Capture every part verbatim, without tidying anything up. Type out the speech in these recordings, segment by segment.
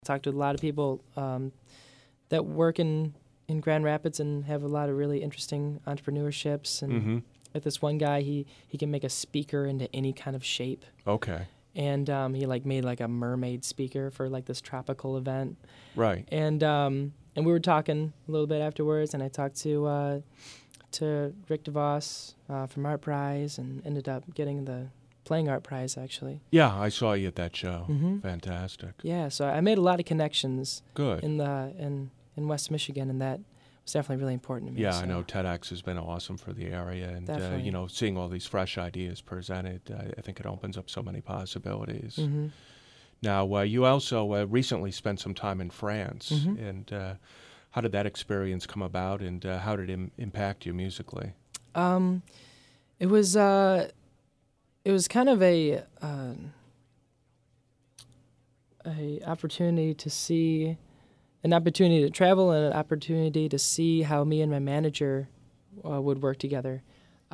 Talked to a lot of people um, that work in, in Grand Rapids and have a lot of really interesting entrepreneurships. And Mm-hmm. like this one guy, he, he can make a speaker into any kind of shape. Okay. And um, he like made like a mermaid speaker for like this tropical event. Right. And um, and we were talking a little bit afterwards, and I talked to uh, to Rick DeVos uh, from Art Prize, and ended up getting the playing Art Prize actually. Yeah, I saw you at that show. Mm-hmm. Fantastic. Yeah, so I made a lot of connections Good. in the in in West Michigan, and that was definitely really important to me. Yeah, so. I know TEDx has been awesome for the area, and uh, Definitely. you know, seeing all these fresh ideas presented, uh, I think it opens up so many possibilities. Mm-hmm. Now, uh, you also uh, recently spent some time in France, Mhm. and uh, how did that experience come about, and uh, how did it Im- impact you musically? Um, it was uh, it was kind of a uh, a opportunity to see, an opportunity to travel, and an opportunity to see how me and my manager uh, would work together.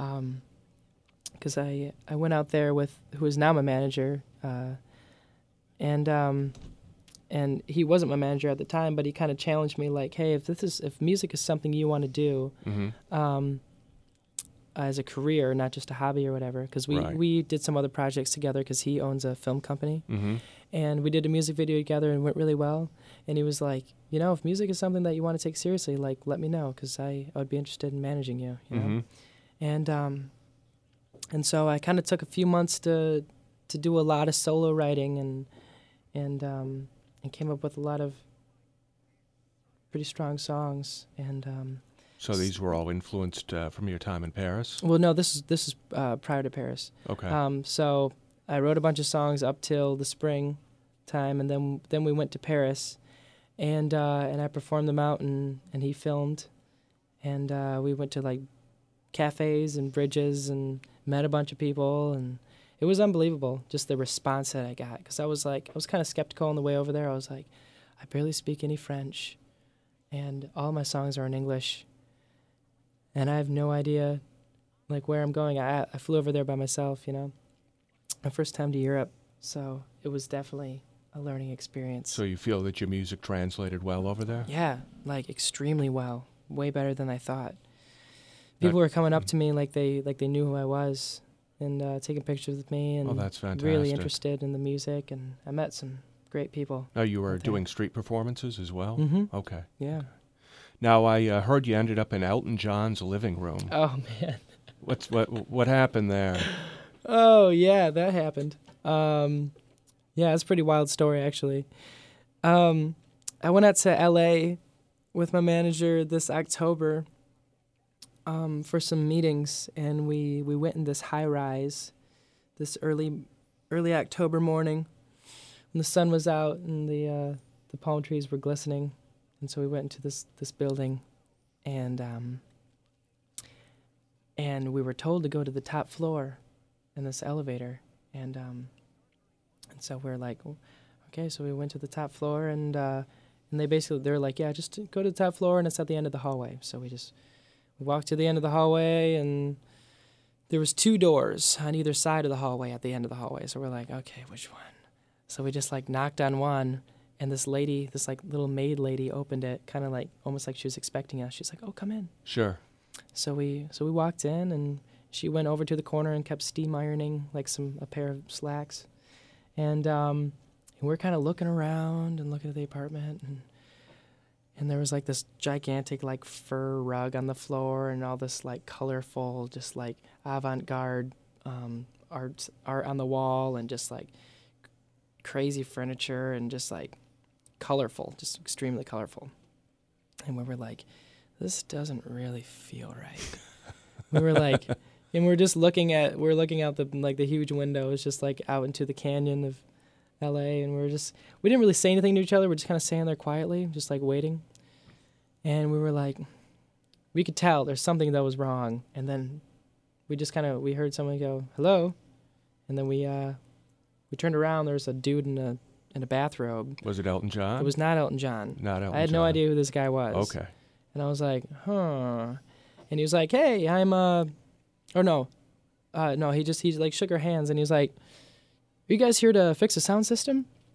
Because I I went out there with who is now my manager, uh, and um, and he wasn't my manager at the time, but he kind of challenged me like, hey, if this is if music is something you want to do. Mm-hmm. Um, as a career, not just a hobby or whatever, because we, Right. we did some other projects together because he owns a film company, Mm-hmm. and we did a music video together and went really well. And he was like, you know, if music is something that you want to take seriously, like, let me know, because I, I would be interested in managing you, you know? Mm-hmm. And um, and so I kind of took a few months to to do a lot of solo writing, and and um, and came up with a lot of pretty strong songs. And um, So these were all influenced uh, from your time in Paris? well, no, this is this is uh, prior to Paris. Okay. Um, so I wrote a bunch of songs up till the spring time, and then then we went to Paris, and uh, and I performed them out, and, and he filmed, and uh, we went to like cafes and bridges and met a bunch of people, and it was unbelievable just the response that I got, because I was like I was kind of skeptical on the way over there. I was like, I barely speak any French, and all my songs are in English, and I have no idea like where I'm going. I I flew over there by myself, you know. My first time to Europe, so it was definitely a learning experience. So you feel that your music translated well over there? Yeah, like extremely well, way better than I thought. People That- were coming up to me like they like they knew who I was, and uh, taking pictures with me, and Oh, that's fantastic. really interested in the music. And I met some great people. Now, you were out there. doing street performances as well? Mm-hmm. Okay. Yeah. Now, I uh, heard you ended up in Elton John's living room. Oh man. What's what what happened there? Oh yeah, that happened. Um, yeah, it's a pretty wild story actually. Um, I went out to L A with my manager this October um, for some meetings, and we, we went in this high rise this early early October morning when the sun was out and the uh, the palm trees were glistening, and so we went into this this building, and um, and we were told to go to the top floor in this elevator, and um, and so we're like, "Oh, okay, so we went to the top floor, and uh, and they basically they're like, yeah, just go to the top floor, and it's at the end of the hallway. So we just we walked to the end of the hallway, and there was two doors on either side of the hallway at the end of the hallway. So we're like, okay, which one? So we just like knocked on one, and this lady, this like little maid lady, opened it, kind of like almost like she was expecting us. She's like, oh, come in. Sure. So we so we walked in, and she went over to the corner and kept steam ironing like some a pair of slacks, and um, and we're kind of looking around and looking at the apartment, and and there was like this gigantic like fur rug on the floor, and all this like colorful, just like avant-garde um, art art on the wall, and just like crazy furniture, and just like colorful, just extremely colorful. And we were like, this doesn't really feel right. We were like, and we're just looking at, we're looking out the like the huge windows, just like out into the canyon of L A, and we were just, we didn't really say anything to each other. We're just kind of standing there quietly, just like waiting. And we were like, we could tell there's something that was wrong. And then we just kind of, we heard someone go, hello. And then we, uh, we turned around. There was a dude in a in a bathrobe. Was it Elton John? It was not Elton John. Not Elton I had John. no idea who this guy was. Okay. And I was like, huh. And he was like, hey, I'm, uh, or no, uh, no, he just, he like shook our hands, and he was like, are you guys here to fix a sound system?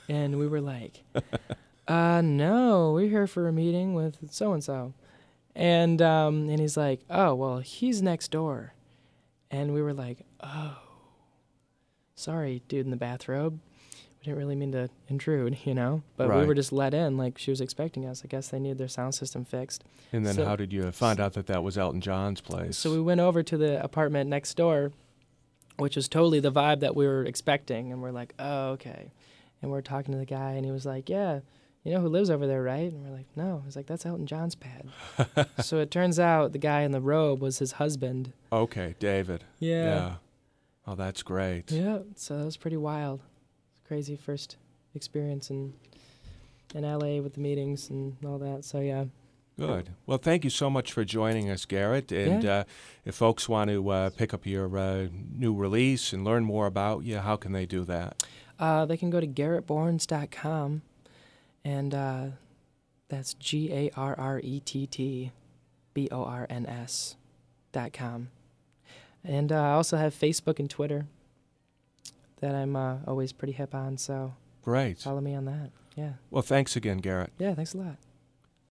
And we were like, uh, no, we're here for a meeting with so-and-so. And, um, and he's like, oh, well, he's next door. And we were like, oh, sorry, dude in the bathrobe. We didn't really mean to intrude, you know? But we Right. were just let in like she was expecting us. I guess they needed their sound system fixed. And then So- how did you find out that that was Elton John's place? So we went over to the apartment next door, which was totally the vibe that we were expecting. And we're like, oh, okay. And we're talking to the guy, and he was like, yeah, you know who lives over there, right? And we're like, no. He's like, that's Elton John's pad. So it turns out the guy in the robe was his husband. Okay, David. Yeah. Oh, that's great. Yeah. So that was pretty wild. Crazy first experience in in L A with the meetings and all that. So yeah. Good. Well, thank you so much for joining us, Garrett. And Yeah. uh, if folks want to uh, pick up your uh, new release and learn more about you, how can they do that? Uh, they can go to garrett borns dot com, and uh, that's G A R R E T T B O R N S dot com. And uh, I also have Facebook and Twitter that I'm uh, always pretty hip on, so Great. follow me on that. Yeah. Well, thanks again, Garrett. Yeah, thanks a lot.